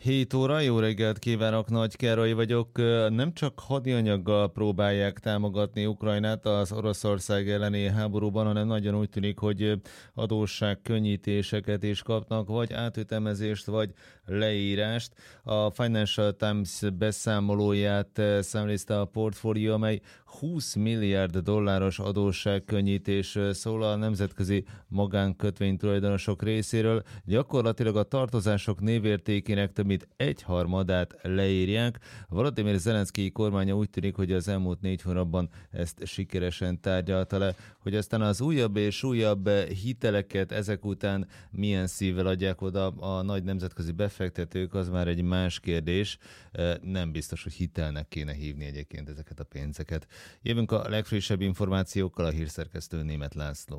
7 óra, jó reggelt kívánok, Nagy Károly vagyok. Nem csak hadianyaggal próbálják támogatni Ukrajnát az Oroszország elleni háborúban, hanem nagyon úgy tűnik, hogy adósság könnyítéseket is kapnak, vagy átütemezést, vagy leírást. A Financial Times beszámolóját számlézte a portfólió, amely 20 milliárd dolláros adósságkönnyítés szól a nemzetközi magánkötvénytulajdonosok részéről. Gyakorlatilag a tartozások névértékének több mint egyharmadát leírják. Volodymyr Zelenszkij kormánya úgy tűnik, hogy az elmúlt 4 hónapban ezt sikeresen tárgyalta le, hogy aztán az újabb és újabb hiteleket ezek után milyen szívvel adják oda a nagy nemzetközi befektetők, az már egy más kérdés. Nem biztos, hogy hitelnek kéne hívni egyébként ezeket a pénzeket. Jövünk a legfrissebb információkkal, a hírszerkesztő Németh László.